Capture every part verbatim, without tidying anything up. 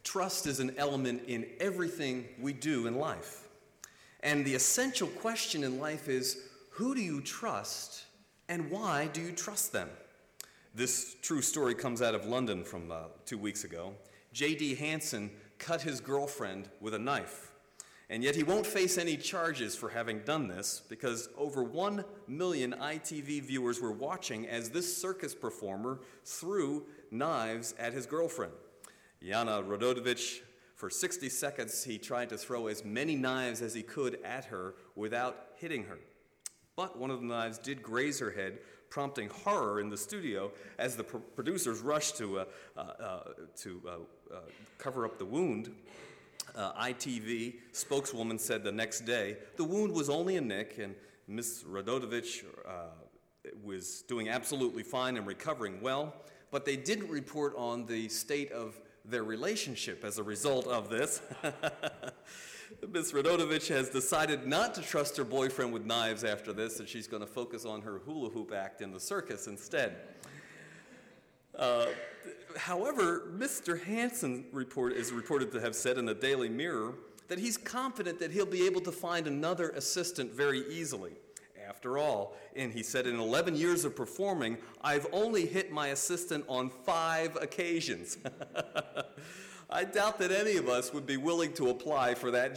Trust is an element in everything we do in life. And the essential question in life is, who do you trust and why do you trust them? This true story comes out of London from uh, two weeks ago. J D Hansen cut his girlfriend with a knife. And yet he won't face any charges for having done this because over one million I T V viewers were watching as this circus performer threw knives at his girlfriend. Yana Radotovich, for sixty seconds, he tried to throw as many knives as he could at her without hitting her. But one of the knives did graze her head, prompting horror in the studio as the pro- producers rushed to, uh, uh, uh, to uh, uh, cover up the wound. Uh, I T V spokeswoman said the next day, the wound was only a nick, and Miss Radotovich uh, was doing absolutely fine and recovering well, but they didn't report on the state of their relationship as a result of this. Miss Radotovich has decided not to trust her boyfriend with knives after this, and she's going to focus on her hula hoop act in the circus instead. Uh, however, Mister Hansen report, is reported to have said in the Daily Mirror that he's confident that he'll be able to find another assistant very easily. After all, and he said, in eleven years of performing, I've only hit my assistant on five occasions. I doubt that any of us would be willing to apply for that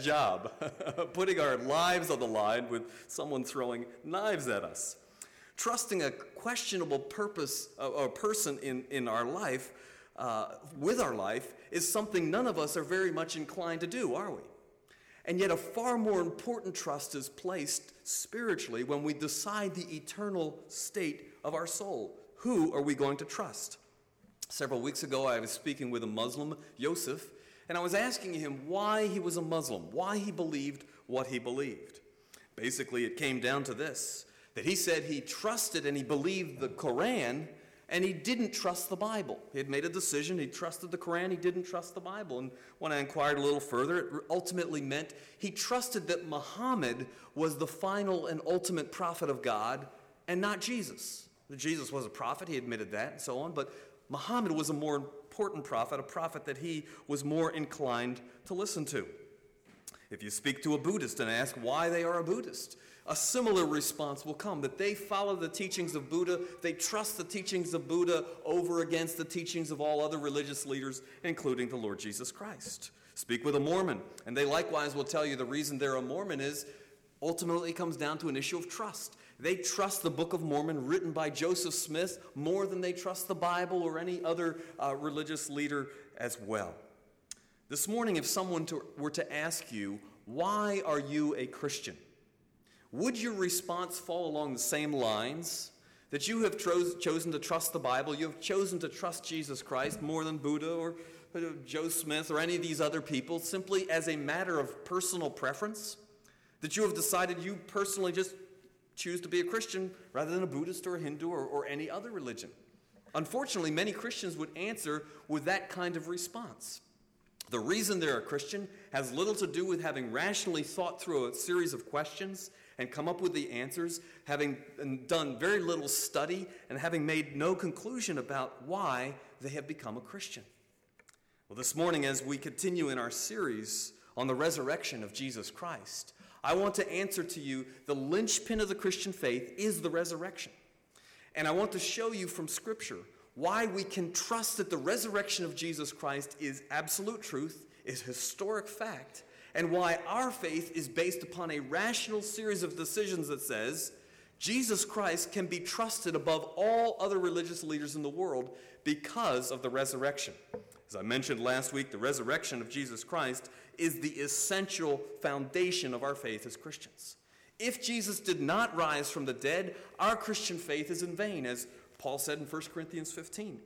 job, putting our lives on the line with someone throwing knives at us. Trusting a questionable purpose or person in, in our life, uh, with our life, is something none of us are very much inclined to do, are we? And yet a far more important trust is placed spiritually when we decide the eternal state of our soul. Who are we going to trust? Several weeks ago, I was speaking with a Muslim, Yosef, and I was asking him why he was a Muslim, why he believed what he believed. Basically, it came down to this, that he said he trusted and he believed the Quran, and he didn't trust the Bible. He had made a decision, he trusted the Quran, he didn't trust the Bible. And when I inquired a little further, it ultimately meant he trusted that Muhammad was the final and ultimate prophet of God, and not Jesus. Jesus was a prophet, he admitted that, and so on, but Muhammad was a more important prophet, a prophet that he was more inclined to listen to. If you speak to a Buddhist and ask why they are a Buddhist, a similar response will come, that they follow the teachings of Buddha, they trust the teachings of Buddha over against the teachings of all other religious leaders, including the Lord Jesus Christ. Speak with a Mormon, and they likewise will tell you the reason they're a Mormon is ultimately it comes down to an issue of trust. They trust the Book of Mormon written by Joseph Smith more than they trust the Bible or any other uh, religious leader as well. This morning, if someone to, were to ask you, why are you a Christian? Would your response fall along the same lines? That you have tro- chosen to trust the Bible, you have chosen to trust Jesus Christ more than Buddha or uh, Joe Smith or any of these other people, simply as a matter of personal preference? That you have decided you personally just choose to be a Christian rather than a Buddhist or a Hindu or, or any other religion? Unfortunately, many Christians would answer with that kind of response. The reason they're a Christian has little to do with having rationally thought through a series of questions and come up with the answers, having done very little study, and having made no conclusion about why they have become a Christian. Well, this morning, as we continue in our series on the resurrection of Jesus Christ, I want to answer to you the linchpin of the Christian faith is the resurrection. And I want to show you from Scripture why we can trust that the resurrection of Jesus Christ is absolute truth, is historic fact, and why our faith is based upon a rational series of decisions that says Jesus Christ can be trusted above all other religious leaders in the world because of the resurrection. As I mentioned last week, the resurrection of Jesus Christ is the essential foundation of our faith as Christians. If Jesus did not rise from the dead, our Christian faith is in vain, as Paul said in First Corinthians fifteen.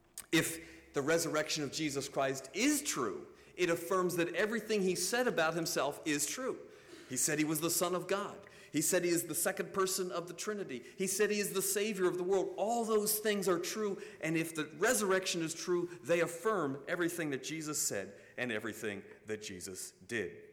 If the resurrection of Jesus Christ is true, it affirms that everything he said about himself is true. He said he was the Son of God. He said he is the second person of the Trinity. He said he is the Savior of the world. All those things are true, and if the resurrection is true, they affirm everything that Jesus said and everything that Jesus did.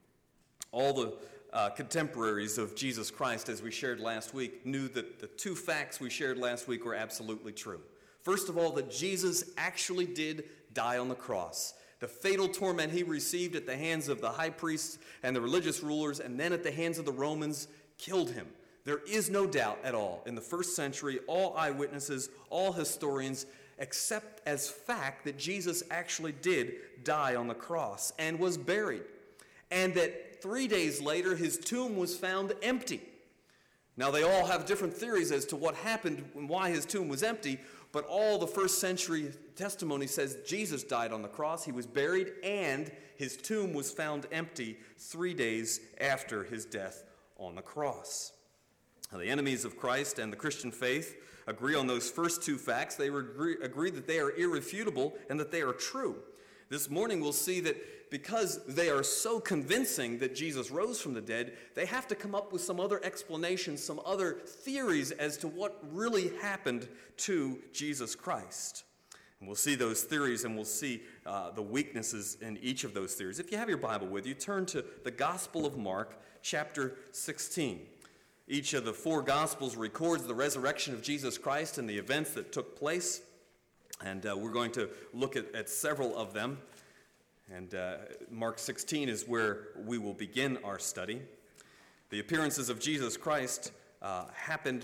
All the uh, contemporaries of Jesus Christ, as we shared last week, knew that the two facts we shared last week were absolutely true. First of all, that Jesus actually did die on the cross. The fatal torment he received at the hands of the high priests and the religious rulers, and then at the hands of the Romans, killed him. There is no doubt at all in the first century, all eyewitnesses, all historians, accept as fact that Jesus actually did die on the cross and was buried, and that three days later his tomb was found empty. Now, they all have different theories as to what happened and why his tomb was empty, but all the first century testimony says Jesus died on the cross, he was buried, and his tomb was found empty three days after his death on the cross. Now, the enemies of Christ and the Christian faith agree on those first two facts. They agree, agree that they are irrefutable and that they are true. This morning we'll see that because they are so convincing that Jesus rose from the dead, they have to come up with some other explanations, some other theories as to what really happened to Jesus Christ. And we'll see those theories, and we'll see uh, the weaknesses in each of those theories. If you have your Bible with you, turn to the Gospel of Mark, chapter sixteen. Each of the four Gospels records the resurrection of Jesus Christ and the events that took place. And uh, we're going to look at, at several of them. And uh, Mark sixteen is where we will begin our study. The appearances of Jesus Christ uh, happened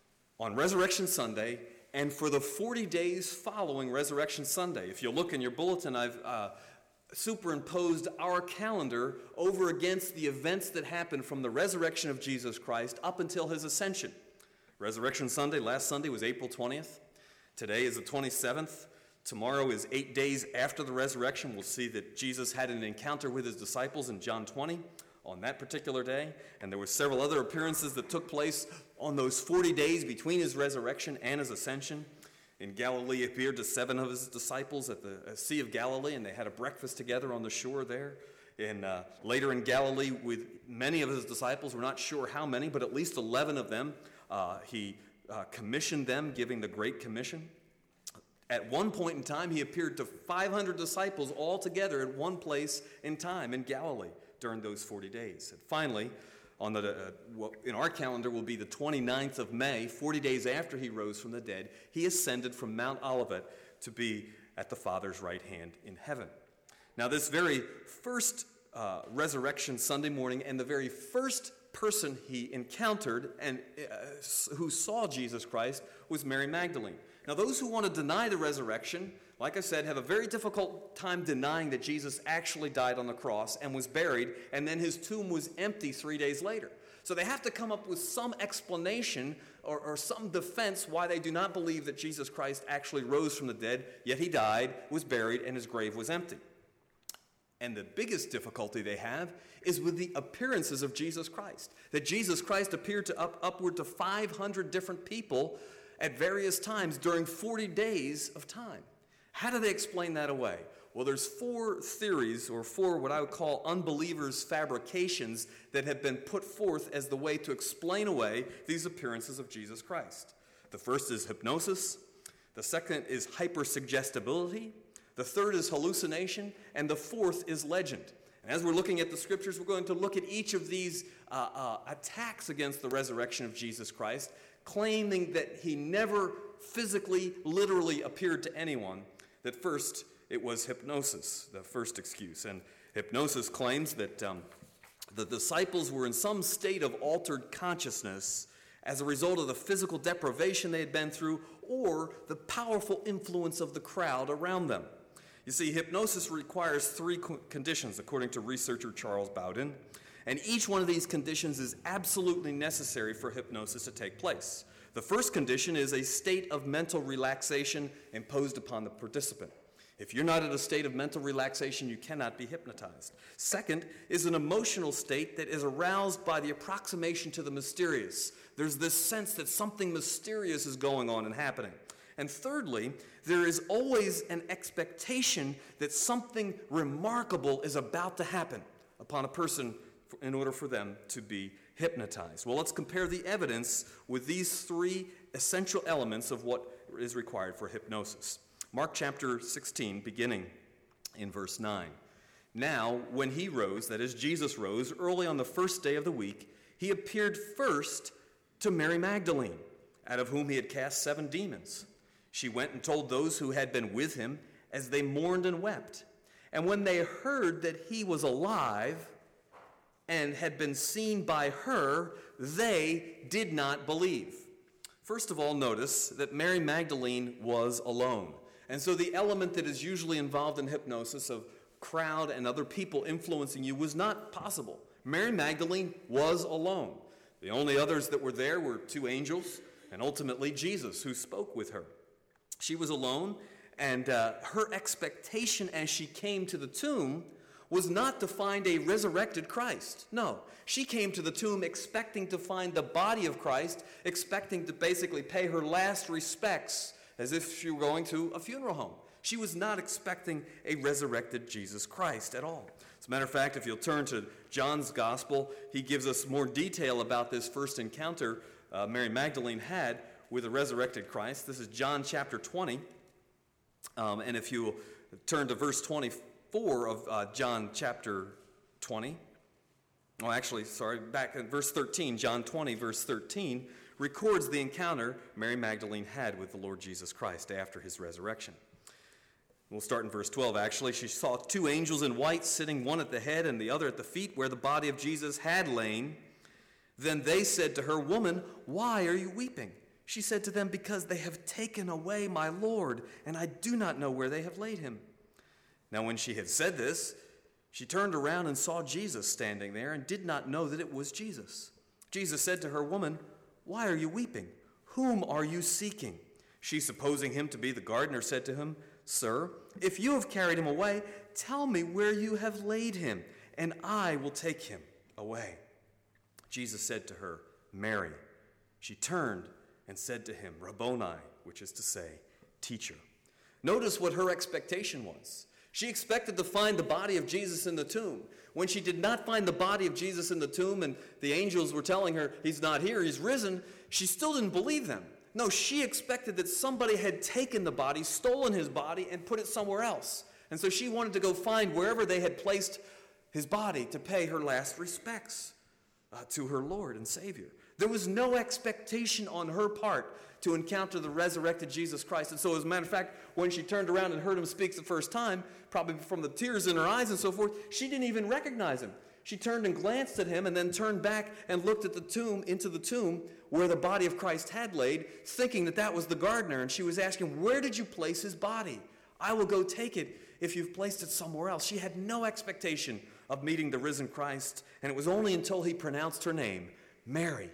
on Resurrection Sunday and for the forty days following Resurrection Sunday. If you look in your bulletin, I've uh, superimposed our calendar over against the events that happened from the resurrection of Jesus Christ up until his ascension. Resurrection Sunday, last Sunday, was April twentieth. Today is the twenty-seventh. Tomorrow is eight days after the resurrection. We'll see that Jesus had an encounter with his disciples in John twenty on that particular day. And there were several other appearances that took place on those forty days between his resurrection and his ascension. In Galilee, he appeared to seven of his disciples at the Sea of Galilee, and they had a breakfast together on the shore there. And uh, later in Galilee, with many of his disciples, we're not sure how many, but at least eleven of them, uh, he uh, commissioned them, giving the Great Commission. At one point in time, he appeared to five hundred disciples all together at one place in time in Galilee during those forty days. And finally, on the, uh, what in our calendar will be the twenty-ninth of May, forty days after he rose from the dead, he ascended from Mount Olivet to be at the Father's right hand in heaven. Now, this very first uh, Resurrection Sunday morning, and the very first person he encountered and uh, who saw Jesus Christ was Mary Magdalene. Now, those who want to deny the resurrection, like I said, have a very difficult time denying that Jesus actually died on the cross and was buried, and then his tomb was empty three days later. So they have to come up with some explanation or, or some defense why they do not believe that Jesus Christ actually rose from the dead, yet he died, was buried, and his grave was empty. And the biggest difficulty they have is with the appearances of Jesus Christ. That Jesus Christ appeared to up, upward to five hundred different people at various times during forty days of time. How do they explain that away? Well, there's four theories, or four what I would call unbelievers' fabrications that have been put forth as the way to explain away these appearances of Jesus Christ. The first is hypnosis. The second is hypersuggestibility. The third is hallucination. And the fourth is legend. And as we're looking at the scriptures, we're going to look at each of these uh, uh, attacks against the resurrection of Jesus Christ, claiming that he never physically, literally appeared to anyone. That first, it was hypnosis, the first excuse. And hypnosis claims that um, the disciples were in some state of altered consciousness as a result of the physical deprivation they had been through or the powerful influence of the crowd around them. You see, hypnosis requires three co- conditions, according to researcher Charles Bowden, and each one of these conditions is absolutely necessary for hypnosis to take place. The first condition is a state of mental relaxation imposed upon the participant. If you're not in a state of mental relaxation, you cannot be hypnotized. Second is an emotional state that is aroused by the approximation to the mysterious. There's this sense that something mysterious is going on and happening. And thirdly, there is always an expectation that something remarkable is about to happen upon a person in order for them to be hypnotized. Well, let's compare the evidence with these three essential elements of what is required for hypnosis. Mark chapter sixteen, beginning in verse nine. Now, when he rose, that is, Jesus rose, early on the first day of the week, he appeared first to Mary Magdalene, out of whom he had cast seven demons. She went and told those who had been with him as they mourned and wept. And when they heard that he was alive and had been seen by her, they did not believe. First of all, notice that Mary Magdalene was alone. And so the element that is usually involved in hypnosis of crowd and other people influencing you was not possible. Mary Magdalene was alone. The only others that were there were two angels and ultimately Jesus, who spoke with her. She was alone, and uh, her expectation as she came to the tomb was not to find a resurrected Christ. No, she came to the tomb expecting to find the body of Christ, expecting to basically pay her last respects as if she were going to a funeral home. She was not expecting a resurrected Jesus Christ at all. As a matter of fact, if you'll turn to John's Gospel, he gives us more detail about this first encounter uh, Mary Magdalene had with the resurrected Christ. This is John chapter twenty. Um, and if you turn to verse twenty-four of uh, John chapter twenty, oh, actually, sorry, back in verse thirteen, John twenty, verse thirteen, records the encounter Mary Magdalene had with the Lord Jesus Christ after his resurrection. We'll start in verse twelve, actually. She saw two angels in white sitting, one at the head and the other at the feet, where the body of Jesus had lain. Then they said to her, "Woman, why are you weeping?" She said to them, "Because they have taken away my Lord, and I do not know where they have laid him." Now when she had said this, she turned around and saw Jesus standing there, and did not know that it was Jesus. Jesus said to her, "Woman, why are you weeping? Whom are you seeking?" She, supposing him to be the gardener, said to him, "Sir, if you have carried him away, tell me where you have laid him, and I will take him away." Jesus said to her, "Mary." She turned and said to him, "Rabboni," which is to say, teacher. Notice what her expectation was. She expected to find the body of Jesus in the tomb. When she did not find the body of Jesus in the tomb and the angels were telling her, "He's not here, he's risen," she still didn't believe them. No, she expected that somebody had taken the body, stolen his body, and put it somewhere else. And so she wanted to go find wherever they had placed his body to pay her last respects uh, to her Lord and Savior. There was no expectation on her part to encounter the resurrected Jesus Christ. And so, as a matter of fact, when she turned around and heard him speak the first time, probably from the tears in her eyes and so forth, she didn't even recognize him. She turned and glanced at him and then turned back and looked at the tomb, into the tomb where the body of Christ had laid, thinking that that was the gardener. And she was asking, "Where did you place his body? I will go take it if you've placed it somewhere else." She had no expectation of meeting the risen Christ. And it was only until he pronounced her name, Mary,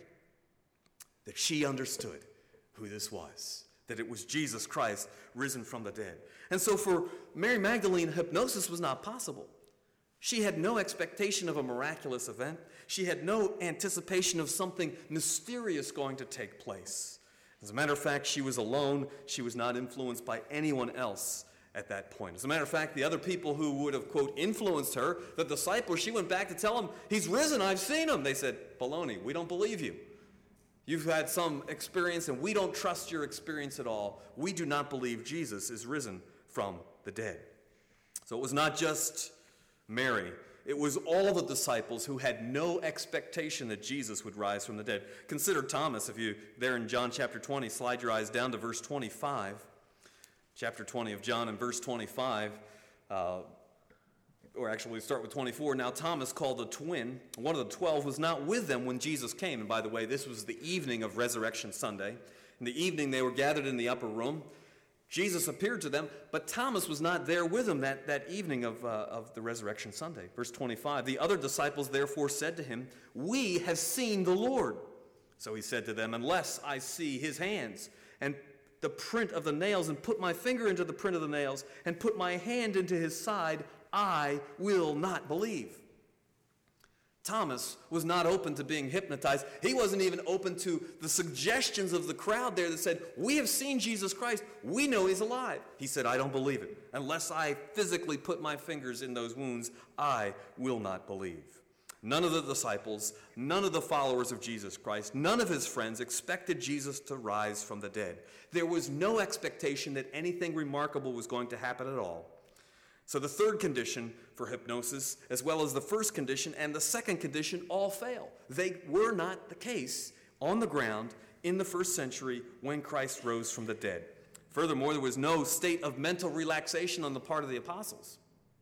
that she understood who this was, that it was Jesus Christ risen from the dead. And so for Mary Magdalene, hypnosis was not possible. She had no expectation of a miraculous event. She had no anticipation of something mysterious going to take place. As a matter of fact, she was alone. She was not influenced by anyone else at that point. As a matter of fact, the other people who would have, quote, influenced her, the disciples, she went back to tell them, "He's risen, I've seen him." They said, "Baloney, we don't believe you. You've had some experience, and we don't trust your experience at all. We do not believe Jesus is risen from the dead." So it was not just Mary. It was all the disciples who had no expectation that Jesus would rise from the dead. Consider Thomas. If you, there in John chapter twenty, slide your eyes down to verse twenty-five. Chapter twenty of John and verse twenty-five. Uh, Or actually, we start with twenty-four. "Now Thomas, called the twin, one of the twelve, was not with them when Jesus came." And by the way, this was the evening of Resurrection Sunday. In the evening, they were gathered in the upper room. Jesus appeared to them, but Thomas was not there with them that, that evening of, uh, of the Resurrection Sunday. Verse twenty-five, "The other disciples therefore said to him, 'We have seen the Lord.' So he said to them, 'Unless I see his hands and the print of the nails, and put my finger into the print of the nails, and put my hand into his side, I will not believe.'" Thomas was not open to being hypnotized. He wasn't even open to the suggestions of the crowd there that said, "We have seen Jesus Christ. We know he's alive." He said, "I don't believe it. Unless I physically put my fingers in those wounds, I will not believe." None of the disciples, none of the followers of Jesus Christ, none of his friends expected Jesus to rise from the dead. There was no expectation that anything remarkable was going to happen at all. So the third condition for hypnosis, as well as the first condition and the second condition, all fail. They were not the case on the ground in the first century when Christ rose from the dead. Furthermore, there was no state of mental relaxation on the part of the apostles.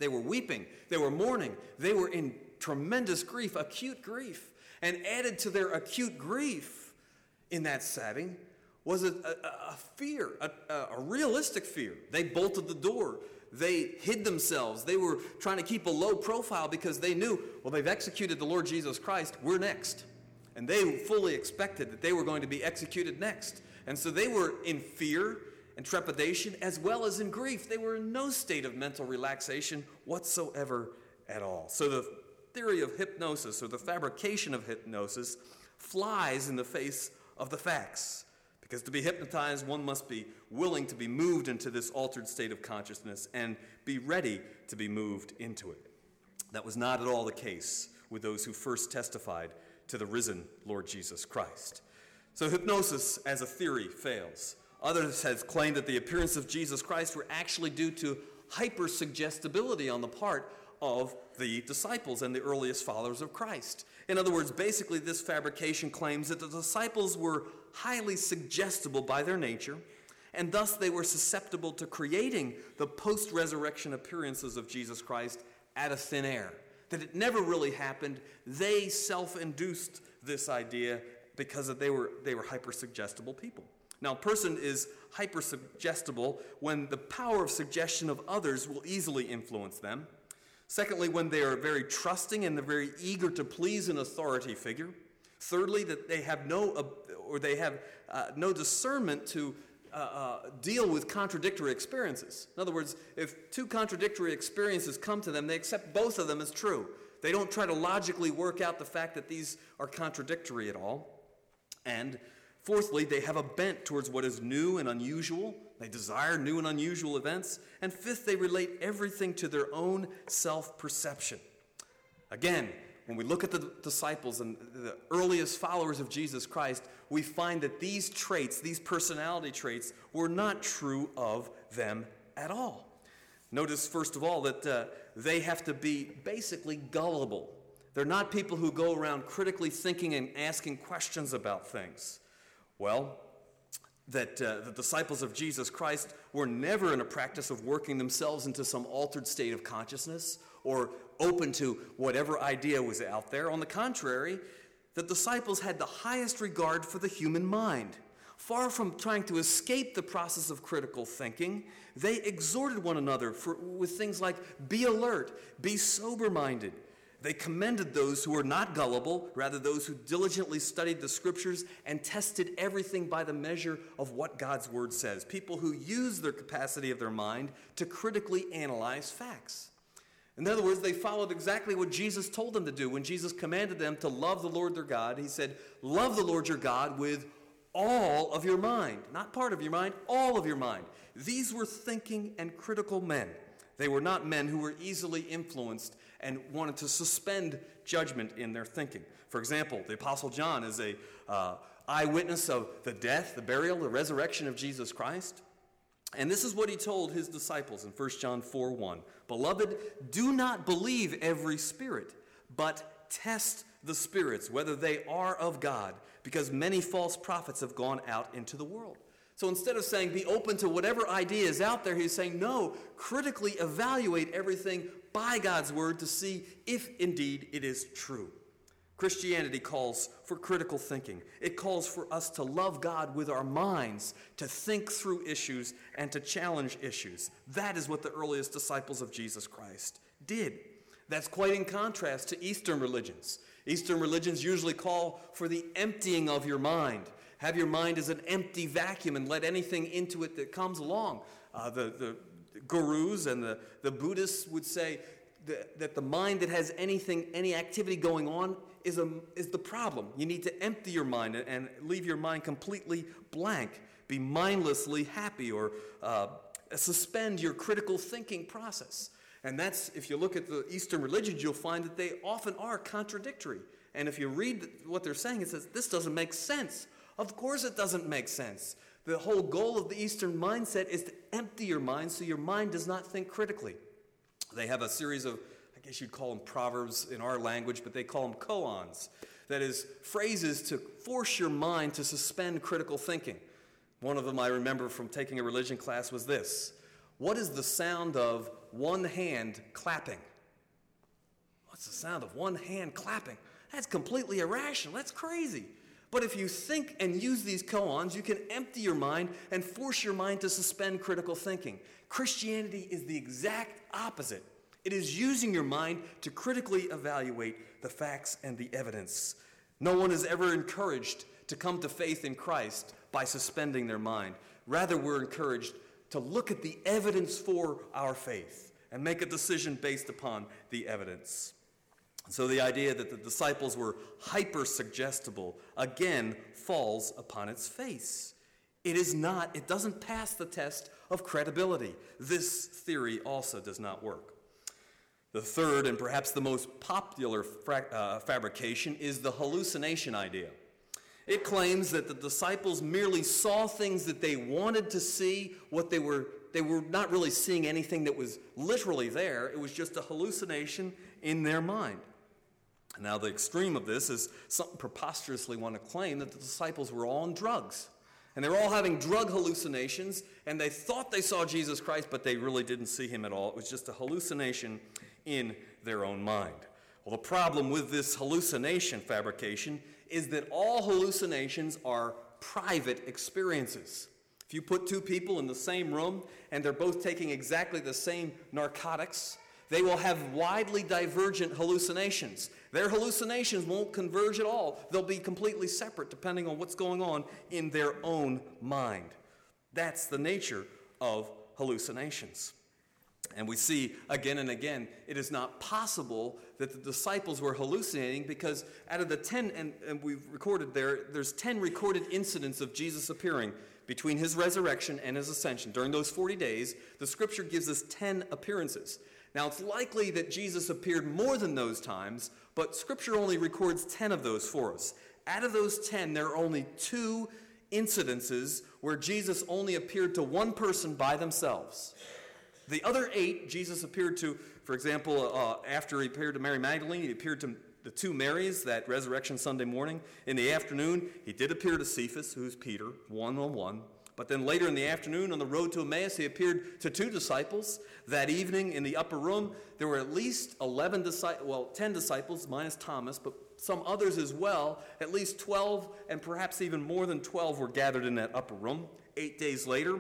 They were weeping. They were mourning. They were in tremendous grief, acute grief. And added to their acute grief in that setting was a, a, a fear, a, a realistic fear. They bolted the door. They hid themselves. They were trying to keep a low profile because they knew, well, they've executed the Lord Jesus Christ. We're next. And they fully expected that they were going to be executed next. And so they were in fear and trepidation as well as in grief. They were in no state of mental relaxation whatsoever at all. So the theory of hypnosis, or the fabrication of hypnosis, flies in the face of the facts. Because to be hypnotized, one must be willing to be moved into this altered state of consciousness and be ready to be moved into it. That was not at all the case with those who first testified to the risen Lord Jesus Christ. So hypnosis as a theory fails. Others have claimed that the appearance of Jesus Christ were actually due to hypersuggestibility on the part of the disciples and the earliest followers of Christ. In other words, basically this fabrication claims that the disciples were highly suggestible by their nature, and thus they were susceptible to creating the post-resurrection appearances of Jesus Christ out of thin air. That it never really happened. They self-induced this idea because they were, they were hypersuggestible people. Now, a person is hypersuggestible when the power of suggestion of others will easily influence them. Secondly, when they are very trusting and they're very eager to please an authority figure. Thirdly, that they have no, uh, or they have uh, no discernment to uh, uh, deal with contradictory experiences. In other words, if two contradictory experiences come to them, they accept both of them as true. They don't try to logically work out the fact that these are contradictory at all. And fourthly, they have a bent towards what is new and unusual. They desire new and unusual events. And fifth, they relate everything to their own self-perception. Again, when we look at the disciples and the earliest followers of Jesus Christ, we find that these traits, these personality traits, were not true of them at all. Notice, first of all, that uh, they have to be basically gullible. They're not people who go around critically thinking and asking questions about things. Well, that uh, the disciples of Jesus Christ were never in a practice of working themselves into some altered state of consciousness or open to whatever idea was out there. On the contrary, the disciples had the highest regard for the human mind. Far from trying to escape the process of critical thinking, they exhorted one another for, with things like, be alert, be sober-minded. They commended those who were not gullible, rather those who diligently studied the scriptures and tested everything by the measure of what God's word says. People who use their capacity of their mind to critically analyze facts. In other words, they followed exactly what Jesus told them to do. When Jesus commanded them to love the Lord their God, he said, love the Lord your God with all of your mind. Not part of your mind, all of your mind. These were thinking and critical men. They were not men who were easily influenced and wanted to suspend judgment in their thinking. For example, the Apostle John is a uh, eyewitness of the death, the burial, the resurrection of Jesus Christ. And this is what he told his disciples in First John four one. Beloved, do not believe every spirit, but test the spirits, whether they are of God, because many false prophets have gone out into the world. So instead of saying be open to whatever idea is out there, he's saying no, critically evaluate everything by God's word to see if indeed it is true. Christianity calls for critical thinking. It calls for us to love God with our minds, to think through issues and to challenge issues. That is what the earliest disciples of Jesus Christ did. That's quite in contrast to Eastern religions. Eastern religions usually call for the emptying of your mind. Have your mind as an empty vacuum and let anything into it that comes along. Uh, the, the gurus and the, the Buddhists would say that, that the mind that has anything, any activity going on is, a, is the problem. You need to empty your mind and, and leave your mind completely blank. Be mindlessly happy or uh, suspend your critical thinking process. And that's, if you look at the Eastern religions, you'll find that they often are contradictory. And if you read what they're saying, it says, this doesn't make sense. Of course it doesn't make sense. The whole goal of the Eastern mindset is to empty your mind so your mind does not think critically. They have a series of, I guess you'd call them proverbs in our language, but they call them koans. That is, phrases to force your mind to suspend critical thinking. One of them I remember from taking a religion class was this. What is the sound of one hand clapping. What's the sound of one hand clapping? That's completely irrational. That's crazy. But if you think and use these koans, you can empty your mind and force your mind to suspend critical thinking. Christianity is the exact opposite. It is using your mind to critically evaluate the facts and the evidence. No one is ever encouraged to come to faith in Christ by suspending their mind. Rather, we're encouraged to look at the evidence for our faith and make a decision based upon the evidence. So the idea that the disciples were hyper-suggestible, again, falls upon its face. It is not, it doesn't pass the test of credibility. This theory also does not work. The third, and perhaps the most popular fra- uh, fabrication, is the hallucination idea. It claims that the disciples merely saw things that they wanted to see, what they were, they were not really seeing anything that was literally there. It was just a hallucination in their mind. Now, the extreme of this is some preposterously want to claim that the disciples were all on drugs. And they were all having drug hallucinations, and they thought they saw Jesus Christ, but they really didn't see him at all. It was just a hallucination in their own mind. Well, the problem with this hallucination fabrication is that all hallucinations are private experiences. If you put two people in the same room, and they're both taking exactly the same narcotics, they will have widely divergent hallucinations. Their hallucinations won't converge at all. They'll be completely separate depending on what's going on in their own mind. That's the nature of hallucinations. And we see again and again, it is not possible that the disciples were hallucinating because out of the ten, and, and we've recorded there, there's ten recorded incidents of Jesus appearing between his resurrection and his ascension. During those forty days, the scripture gives us ten appearances. Now, it's likely that Jesus appeared more than those times, but Scripture only records ten of those for us. Out of those ten, there are only two incidences where Jesus only appeared to one person by themselves. The other eight, Jesus appeared to, for example, uh, after he appeared to Mary Magdalene, he appeared to the two Marys that resurrection Sunday morning. In the afternoon, he did appear to Cephas, who's Peter, one-on-one. But then later in the afternoon on the road to Emmaus, he appeared to two disciples. That evening in the upper room, there were at least eleven disciples, well, ten disciples minus Thomas, but some others as well. At least twelve, and perhaps even more than twelve were gathered in that upper room. Eight days later,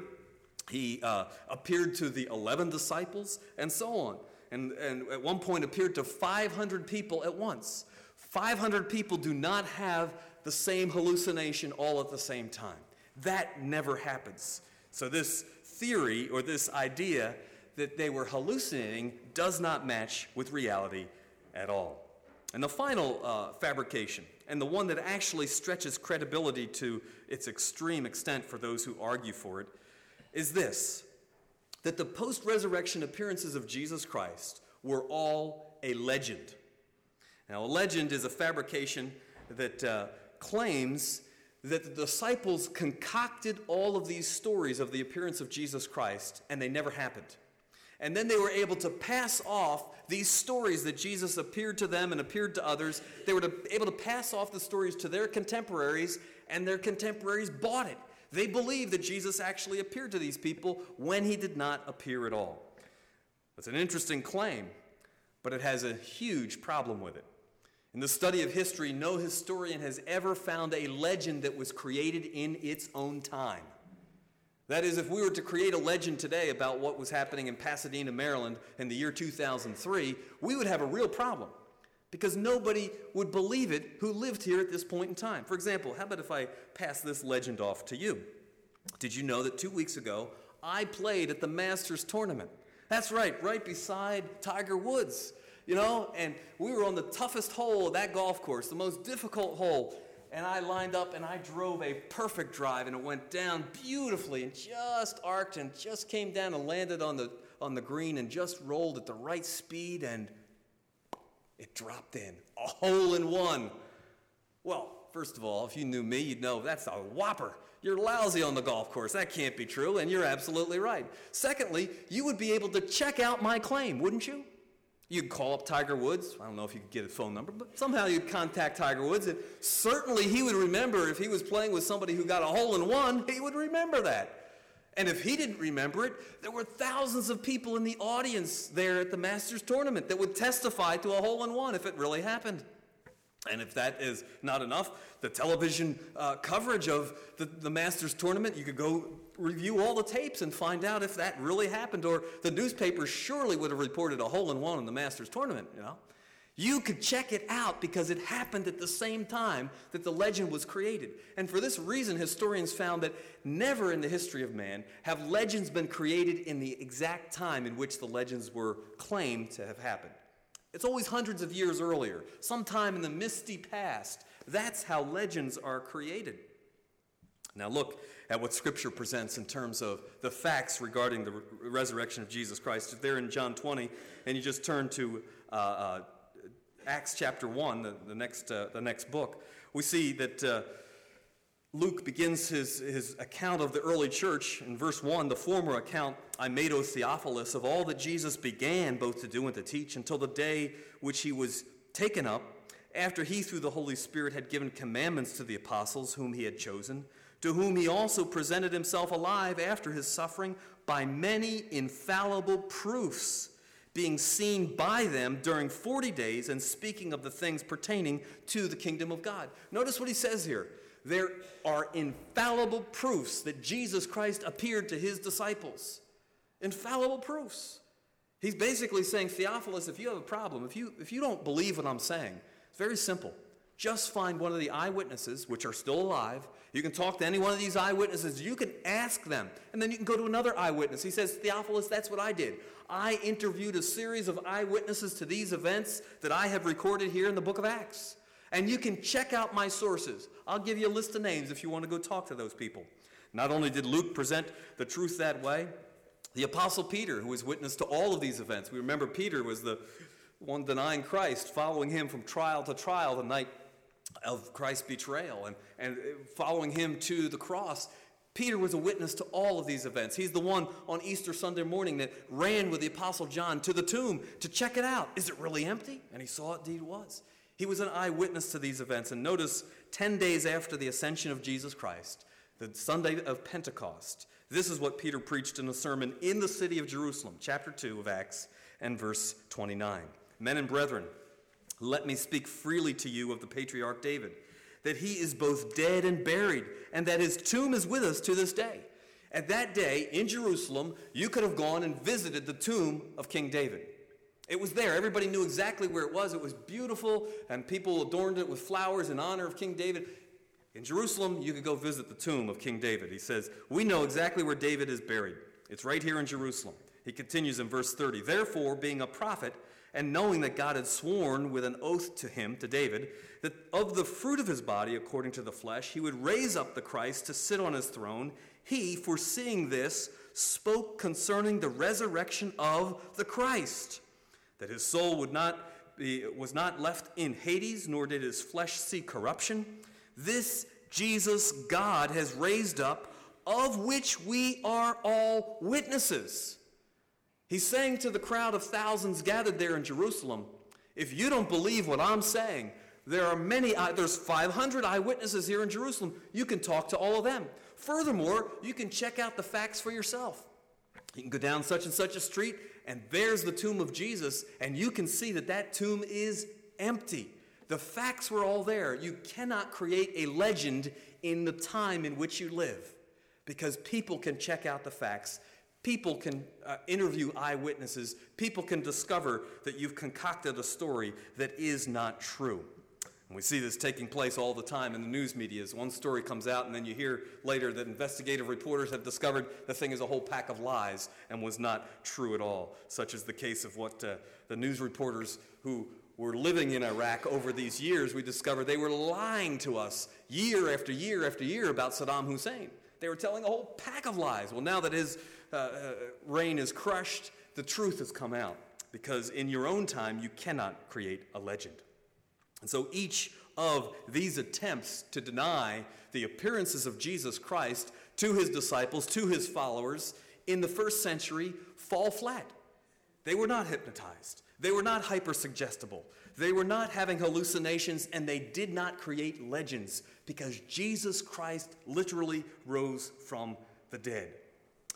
he uh, appeared to the eleven disciples, and so on. And, and at one point appeared to five hundred people at once. five hundred people do not have the same hallucination all at the same time. That never happens. So this theory or this idea that they were hallucinating does not match with reality at all. And the final uh, fabrication, and the one that actually stretches credibility to its extreme extent for those who argue for it, is this, that the post-resurrection appearances of Jesus Christ were all a legend. Now, a legend is a fabrication that uh, claims that the disciples concocted all of these stories of the appearance of Jesus Christ, and they never happened. And then they were able to pass off these stories that Jesus appeared to them and appeared to others. They were to, able to pass off the stories to their contemporaries, and their contemporaries bought it. They believed that Jesus actually appeared to these people when he did not appear at all. It's an interesting claim, but it has a huge problem with it. In the study of history, no historian has ever found a legend that was created in its own time. That is, if we were to create a legend today about what was happening in Pasadena, Maryland in the year two thousand three, we would have a real problem because nobody would believe it who lived here at this point in time. For example, how about if I pass this legend off to you? Did you know that two weeks ago, I played at the Masters tournament? That's right, right beside Tiger Woods. You know, and we were on the toughest hole of that golf course, the most difficult hole. And I lined up and I drove a perfect drive, and it went down beautifully and just arced and just came down and landed on the on the green and just rolled at the right speed, and it dropped in. A hole in one. Well, first of all, if you knew me, you'd know that's a whopper. You're lousy on the golf course. That can't be true, and you're absolutely right. Secondly, you would be able to check out my claim, wouldn't you? You'd call up Tiger Woods. I don't know if you could get his phone number, but somehow you'd contact Tiger Woods, and certainly he would remember if he was playing with somebody who got a hole in one, he would remember that. And if he didn't remember it, there were thousands of people in the audience there at the Masters tournament that would testify to a hole-in-one if it really happened. And if that is not enough, the television uh, coverage of the, the Masters tournament, you could go review all the tapes and find out if that really happened. Or the newspapers surely would have reported a hole-in-one in the Masters tournament, you know. You could check it out because it happened at the same time that the legend was created. And for this reason, historians found that never in the history of man have legends been created in the exact time in which the legends were claimed to have happened. It's always hundreds of years earlier, sometime in the misty past. That's how legends are created. Now look at what Scripture presents in terms of the facts regarding the re- resurrection of Jesus Christ. If they're in John twenty, and you just turn to uh, uh, Acts chapter one, the, the, next, uh, the next book, we see that uh, Luke begins his, his account of the early church in verse one, the former account, I made, O Theophilus, of all that Jesus began both to do and to teach until the day which he was taken up, after he through the Holy Spirit had given commandments to the apostles whom he had chosen, to whom he also presented himself alive after his suffering by many infallible proofs, being seen by them during forty days and speaking of the things pertaining to the kingdom of God. Notice what he says here. There are infallible proofs that Jesus Christ appeared to his disciples. Infallible proofs. He's basically saying, Theophilus, if you have a problem, if you, if you don't believe what I'm saying, it's very simple. Just find one of the eyewitnesses, which are still alive. You can talk to any one of these eyewitnesses. You can ask them. And then you can go to another eyewitness. He says, Theophilus, that's what I did. I interviewed a series of eyewitnesses to these events that I have recorded here in the book of Acts. And you can check out my sources. I'll give you a list of names if you want to go talk to those people. Not only did Luke present the truth that way, the Apostle Peter, who was witness to all of these events. We remember Peter was the one denying Christ, following him from trial to trial the night of Christ's betrayal, and, and following him to the cross. Peter was a witness to all of these events. He's the one on Easter Sunday morning that ran with the Apostle John to the tomb to check it out. Is it really empty? And he saw it indeed was. He was an eyewitness to these events. And notice, ten days after the ascension of Jesus Christ, the Sunday of Pentecost, this is what Peter preached in a sermon in the city of Jerusalem, chapter two of Acts and verse twenty-nine. Men and brethren, let me speak freely to you of the patriarch David, that he is both dead and buried, and that his tomb is with us to this day. At that day, in Jerusalem, you could have gone and visited the tomb of King David. It was there. Everybody knew exactly where it was. It was beautiful, and people adorned it with flowers in honor of King David. In Jerusalem, you could go visit the tomb of King David. He says, we know exactly where David is buried. It's right here in Jerusalem. He continues in verse thirty, therefore, being a prophet, and knowing that God had sworn with an oath to him, to David, that of the fruit of his body, according to the flesh, he would raise up the Christ to sit on his throne, he, foreseeing this, spoke concerning the resurrection of the Christ, that his soul would not be, was not left in Hades, nor did his flesh see corruption. This Jesus God has raised up, of which we are all witnesses. He's saying to the crowd of thousands gathered there in Jerusalem, if you don't believe what I'm saying, there are many, there's five hundred eyewitnesses here in Jerusalem. You can talk to all of them. Furthermore, you can check out the facts for yourself. You can go down such and such a street, and there's the tomb of Jesus, and you can see that that tomb is empty. The facts were all there. You cannot create a legend in the time in which you live, because people can check out the facts. People can uh, interview eyewitnesses. People can discover that you've concocted a story that is not true. And we see this taking place all the time in the news media. As one story comes out, and then you hear later that investigative reporters have discovered the thing is a whole pack of lies and was not true at all, such as the case of what uh, the news reporters who were living in Iraq over these years, we discovered they were lying to us year after year after year about Saddam Hussein. They were telling a whole pack of lies. Well, now that his uh, uh, reign is crushed, the truth has come out, because in your own time, you cannot create a legend. And so each of these attempts to deny the appearances of Jesus Christ to his disciples, to his followers, in the first century fall flat. They were not hypnotized. They were not hypersuggestible. They were not having hallucinations, and they did not create legends, because Jesus Christ literally rose from the dead.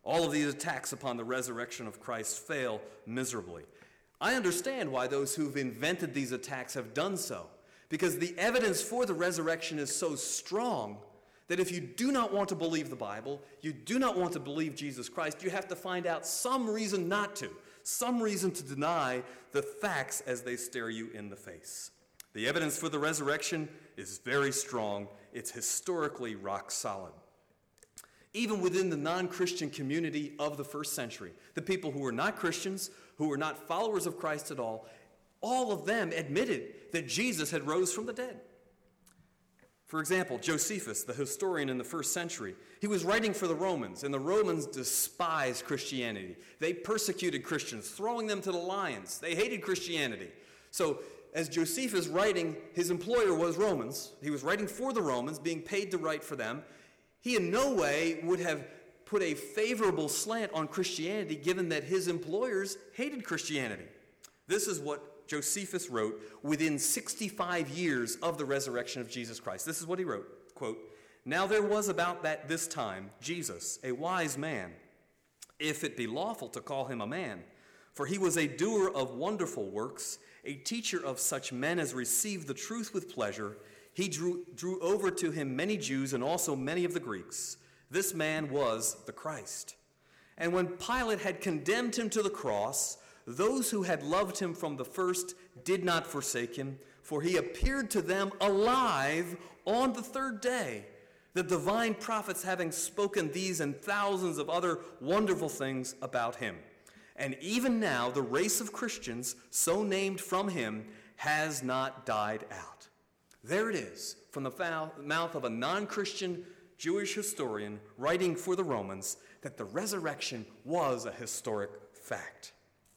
All of these attacks upon the resurrection of Christ fail miserably. I understand why those who've invented these attacks have done so, because the evidence for the resurrection is so strong that if you do not want to believe the Bible, you do not want to believe Jesus Christ, you have to find out some reason not to, some reason to deny the facts as they stare you in the face. The evidence for the resurrection is very strong. It's historically rock solid. Even within the non-Christian community of the first century, the people who were not Christians, who were not followers of Christ at all, all of them admitted that Jesus had rose from the dead. For example, Josephus, the historian in the first century, he was writing for the Romans, and the Romans despised Christianity. They persecuted Christians, throwing them to the lions. They hated Christianity. So as Josephus writing, his employer was Romans. He was writing for the Romans, being paid to write for them. He in no way would have put a favorable slant on Christianity, given that his employers hated Christianity. This is what Josephus wrote within sixty-five years of the resurrection of Jesus Christ. This is what he wrote, quote, "Now there was about that this time Jesus, a wise man, if it be lawful to call him a man, for he was a doer of wonderful works, a teacher of such men as received the truth with pleasure. He drew, drew over to him many Jews and also many of the Greeks. This man was the Christ. And when Pilate had condemned him to the cross, those who had loved him from the first did not forsake him, for he appeared to them alive on the third day, the divine prophets having spoken these and thousands of other wonderful things about him. And even now the race of Christians, so named from him, has not died out." There it is, from the mouth of a non-Christian Jewish historian writing for the Romans, that the resurrection was a historic fact.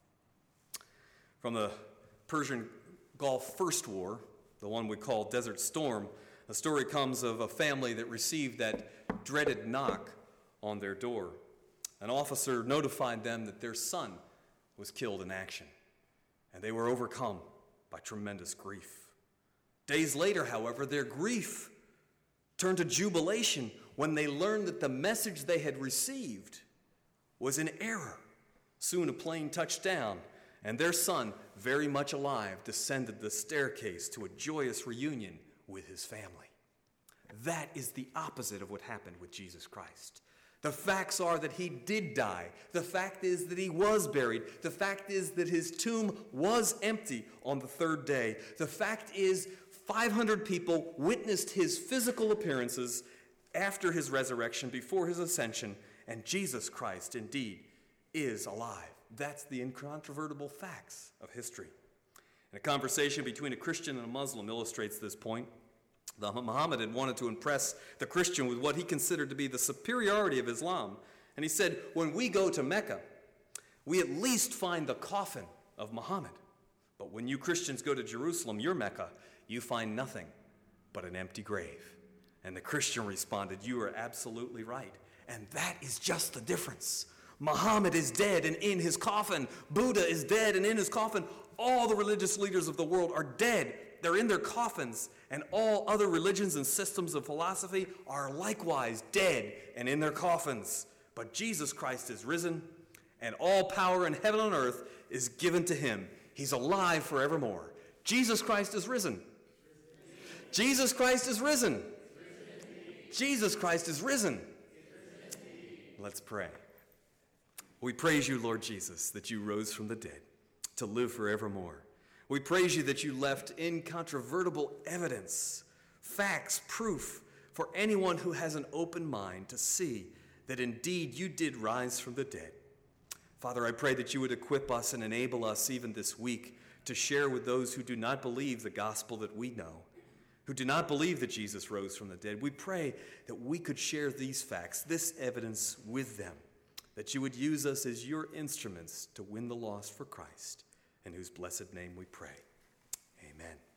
From the Persian Gulf First War, the one we call Desert Storm, a story comes of a family that received that dreaded knock on their door. An officer notified them that their son was killed in action, and they were overcome by tremendous grief. Days later, however, their grief turned to jubilation when they learned that the message they had received was in error. Soon a plane touched down, and their son, very much alive, descended the staircase to a joyous reunion with his family. That is the opposite of what happened with Jesus Christ. The facts are that he did die. The fact is that he was buried. The fact is that his tomb was empty on the third day. The fact is five hundred people witnessed his physical appearances after his resurrection, before his ascension, and Jesus Christ indeed is alive. That's the incontrovertible facts of history. And a conversation between a Christian and a Muslim illustrates this point. The Muhammad had wanted to impress the Christian with what he considered to be the superiority of Islam. And he said, when we go to Mecca, we at least find the coffin of Muhammad. But when you Christians go to Jerusalem, your Mecca, you find nothing but an empty grave. And the Christian responded, you are absolutely right. And that is just the difference. Muhammad is dead and in his coffin. Buddha is dead and in his coffin. All the religious leaders of the world are dead. They're in their coffins. And all other religions and systems of philosophy are likewise dead and in their coffins. But Jesus Christ is risen, and all power in heaven and earth is given to him. He's alive forevermore. Jesus Christ is risen. Jesus Christ is risen. Jesus Christ is risen. Let's pray. We praise you, Lord Jesus, that you rose from the dead to live forevermore. We praise you that you left incontrovertible evidence, facts, proof for anyone who has an open mind to see that indeed you did rise from the dead. Father, I pray that you would equip us and enable us even this week to share with those who do not believe the gospel that we know, who do not believe that Jesus rose from the dead. We pray that we could share these facts, this evidence with them, that you would use us as your instruments to win the lost for Christ, in whose blessed name we pray. Amen.